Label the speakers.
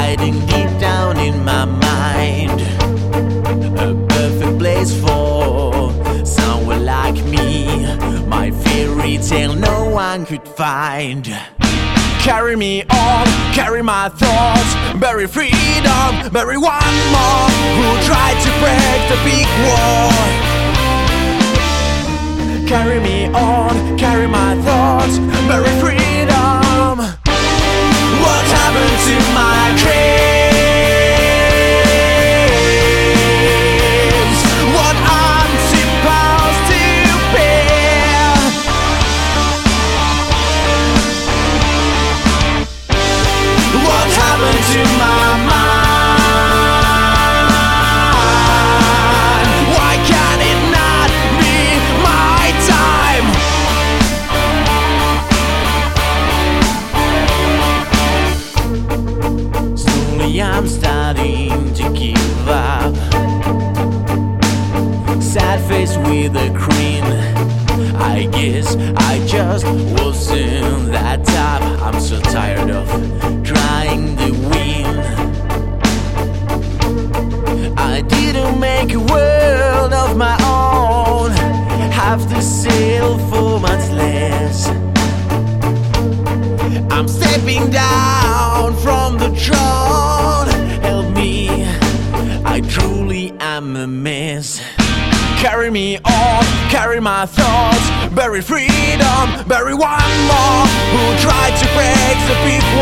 Speaker 1: hiding deep down in my mind. A perfect place for someone like me. My fairy tale no one could find. Carry me on, carry my thoughts, bury freedom, bury one more who tried to break the big wall. Carry me on, carry my thoughts, bury freedom. What happened to my dreams? What I'm supposed to bear? What happened to my mind? Why can it not be my time? Slowly I'm starting to give up. Sad face with a grin. I guess I just wasn't that tough. I'm so tired of trying to win. I didn't make a world of my own. Have to sail for much less. I'm stepping down from the throne. Help me, I truly am a mess. Carry me on, carry my thoughts, bury freedom, bury one more who tried to break the big